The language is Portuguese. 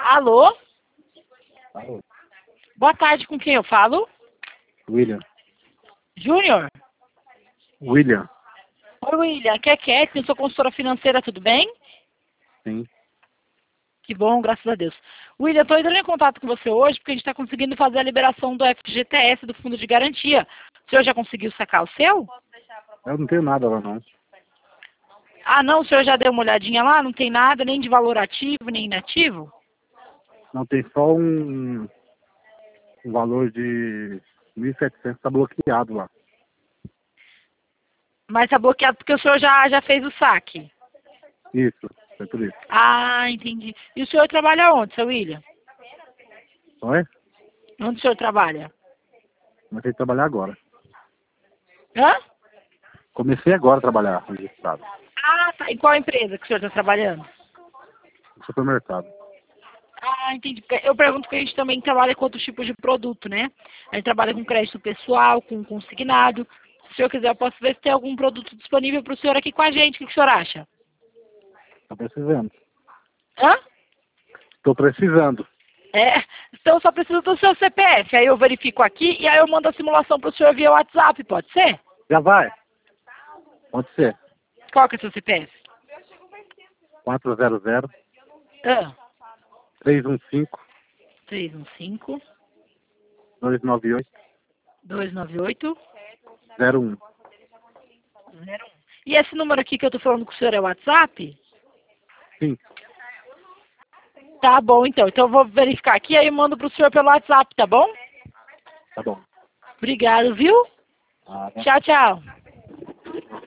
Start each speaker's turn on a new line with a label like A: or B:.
A: Alô?
B: Alô?
A: Boa tarde, com quem eu falo?
B: William.
A: Júnior?
B: William.
A: Oi, William. Aqui é Kathleen, sou consultora financeira, tudo bem?
B: Sim.
A: Que bom, graças a Deus. William, estou entrando em contato com você hoje porque a gente está conseguindo fazer a liberação do FGTS, do Fundo de Garantia. O senhor já conseguiu sacar o seu?
B: Eu não tenho nada lá, não.
A: Ah, não? O senhor já deu uma olhadinha lá? Não tem nada, nem de valor ativo, nem inativo?
B: Não, tem só um valor de 1.700, tá bloqueado lá.
A: Mas está bloqueado porque o senhor já fez o saque.
B: Isso, foi por isso.
A: Ah, entendi. E o senhor trabalha onde, seu William?
B: Oi?
A: Onde o senhor trabalha?
B: Comecei a trabalhar agora.
A: Hã?
B: Comecei agora a trabalhar registrado.
A: Ah, tá. Em qual empresa que o senhor está trabalhando?
B: No supermercado.
A: Ah, entendi. Eu pergunto porque a gente também trabalha com outros tipos de produto, né? A gente trabalha com crédito pessoal, com consignado. Se o senhor quiser, eu posso ver se tem algum produto disponível para o senhor aqui com a gente. O que o senhor acha?
B: Tá precisando.
A: Hã?
B: Tô precisando.
A: É, então eu só preciso do seu CPF. Aí eu verifico aqui e aí eu mando a simulação para o senhor via WhatsApp, pode ser?
B: Já vai? Pode ser.
A: Qual que é o seu CPF?
B: 400
A: Ah,
B: 315
A: 315
B: 298
A: 298
B: 01.
A: 01. E esse número aqui que eu tô falando com o senhor é o WhatsApp?
B: Sim,
A: Tá bom, então. Então eu vou verificar aqui e aí eu mando pro senhor pelo WhatsApp, tá bom?
B: tá bom.
A: Obrigado, viu?
B: Ah, tá.
A: Tchau, tchau.